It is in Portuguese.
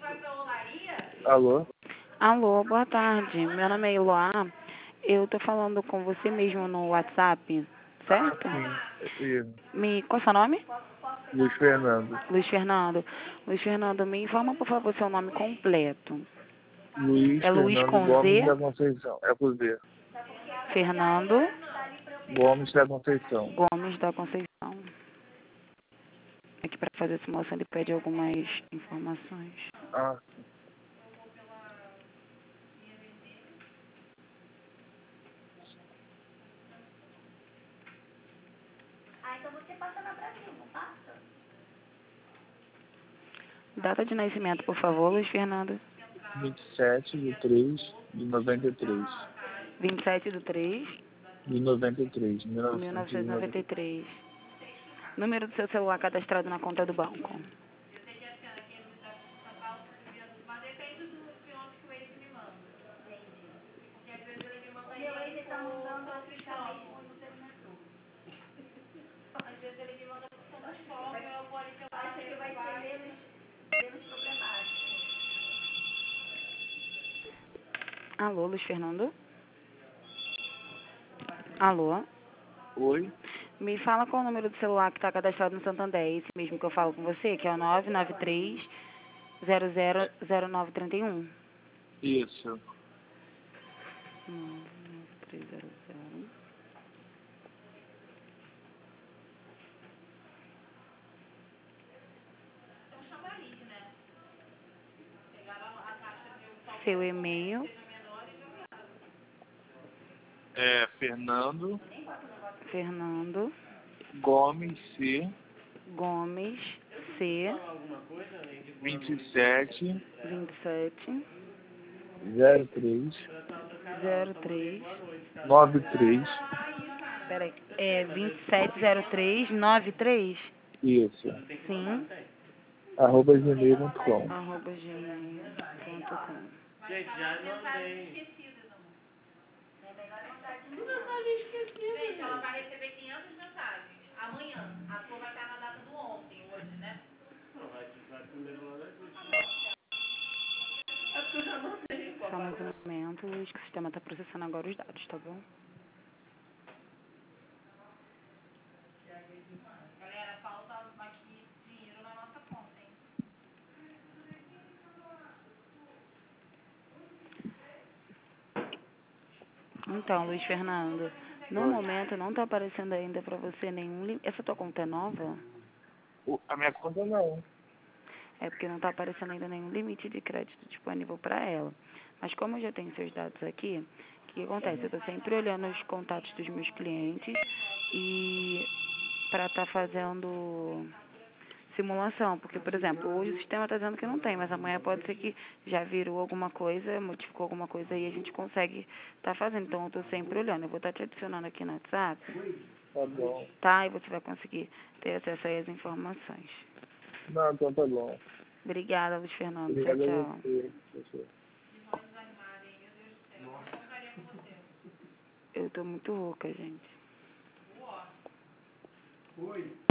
Alô? Alô, boa tarde. Meu nome é Eloá. Eu tô falando com você mesmo no WhatsApp, certo? Qual é o seu nome? Luiz Fernando. Luiz Fernando. Luiz Fernando, me informa, por favor, seu nome completo. Luiz É Luiz Fernando com Gomes Z? da Conceição. É por Z. Fernando Gomes da Conceição. Gomes da Conceição. Aqui para fazer a simulação ele pede algumas informações. Ah, Então você passa na Brasil, não passa? Data de nascimento, por favor, Luiz Fernando. 27/3/93. 27/3 De 93. de 1993. 1993. Número do seu celular cadastrado na conta do banco. Meu ex está mandando a ficar mesmo no terminador. Às vezes ele me manda a função da escola, eu vou ali pelo lado, ele vai ser menos problemático. Alô, Luiz Fernando? Alô? Oi? Me fala qual o número do celular que está cadastrado no Santander. É esse mesmo que eu falo com você, que é o 993-000931. Isso. 99300. Seu e-mail. É Fernando Fernando Gomes C. Gomes C. 27 27 03 03. 93. Peraí. É 270393? Isso. Sim. @gmail.com. @gmail.com. Gente, já mandei. Gente, ela vai receber 500 mensagens amanhã. A sua vai estar na data do ontem, hoje, né? Não, vai primeiro lá na Só mais um momento, Luiz, que o sistema está processando agora os dados, tá bom? Galera, falta aqui dinheiro na nossa conta, hein? Então, Luiz Fernando, no Oi. momento não está aparecendo ainda para você nenhum limite. Essa tua conta é nova? A minha conta não. É porque não está aparecendo ainda nenhum limite de crédito disponível para ela. Mas como eu já tenho seus dados aqui, o que acontece? Eu estou sempre olhando os contatos dos meus clientes e para estar fazendo simulação, porque, por exemplo, hoje o sistema está dizendo que não tem, mas amanhã pode ser que já virou alguma coisa, modificou alguma coisa e a gente consegue estar fazendo. Então, eu estou sempre olhando. Eu vou estar te adicionando aqui no WhatsApp, Tá bom. tá? E você vai conseguir ter acesso aí às informações. Não, então tá bom. Obrigada, Luiz Fernando. Tchau, Obrigado a tchau. você. Tchau. Eu estou muito rouca, gente. Oi.